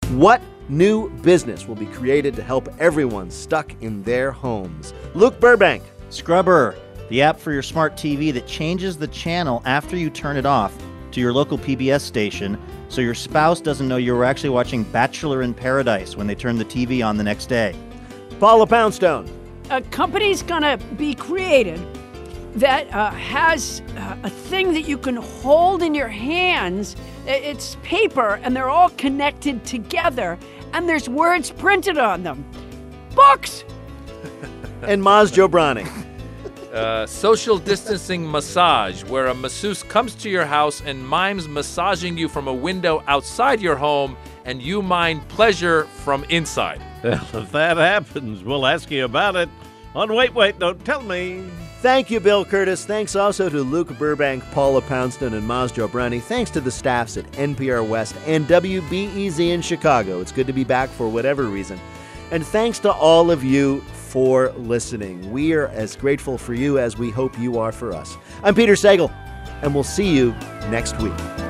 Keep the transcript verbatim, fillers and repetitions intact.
What new business will be created to help everyone stuck in their homes? Luke Burbank. Scrubber, the app for your smart T V that changes the channel after you turn it off to your local P B S station so your spouse doesn't know you were actually watching Bachelor in Paradise when they turn the T V on the next day. Paula Poundstone. A company's gonna be created that uh, has uh, a thing that you can hold in your hands. It's paper, and they're all connected together, and there's words printed on them. Books! And Maz Jobrani. Uh, social distancing massage, where a masseuse comes to your house and mimes massaging you from a window outside your home, and you mime pleasure from inside. Well, if that happens, we'll ask you about it on Wait, Wait, Don't Tell Me. Thank you, Bill Curtis. Thanks also to Luke Burbank, Paula Poundstone, and Maz Jobrani. Thanks to the staffs at N P R West and W B E Z in Chicago. It's good to be back for whatever reason. And thanks to all of you for listening. We are as grateful for you as we hope you are for us. I'm Peter Sagal, and we'll see you next week.